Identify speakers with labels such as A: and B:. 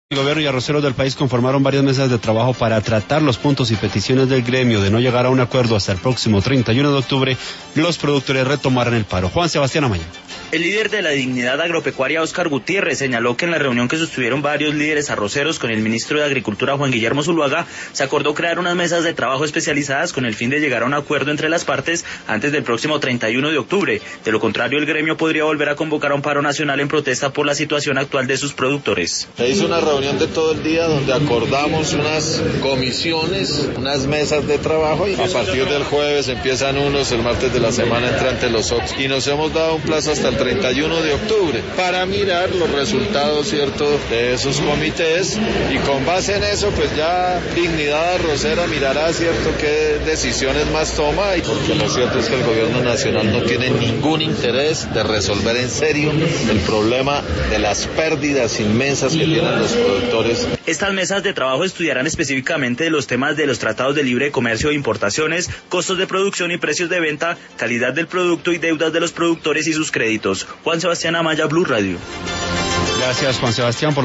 A: El gobierno y arroceros del país conformaron varias mesas de trabajo para tratar los puntos y peticiones del gremio. De no llegar a un acuerdo hasta el próximo 31 de octubre, los productores retomarán el paro. Juan Sebastián Amaya.
B: El líder de la Dignidad Agropecuaria, Óscar Gutiérrez, señaló que en la reunión que sostuvieron varios líderes arroceros con el ministro de Agricultura, Juan Guillermo Zuluaga, se acordó crear unas mesas de trabajo especializadas con el fin de llegar a un acuerdo entre las partes antes del próximo 31 de octubre. De lo contrario, el gremio podría volver a convocar a un paro nacional en protesta por la situación actual de sus productores.
C: Se hizo una reunión de todo el día donde acordamos unas comisiones, unas mesas de trabajo, y a partir del jueves empiezan unos, el martes de la semana entrante los otros, y nos hemos dado un plazo hasta el 31 de octubre para mirar los resultados, ¿cierto?, de esos comités, y con base en eso pues ya Dignidad Arrocera mirará, ¿cierto?, qué decisiones más toma, y porque lo cierto es que el gobierno nacional no tiene ningún interés de resolver en serio el problema de las pérdidas inmensas que tienen los productores.
B: Estas mesas de trabajo estudiarán específicamente de los temas de los tratados de libre comercio e importaciones, costos de producción y precios de venta, calidad del producto y deudas de los productores y sus créditos. Juan Sebastián Amaya, Blue Radio.
A: Gracias, Juan Sebastián.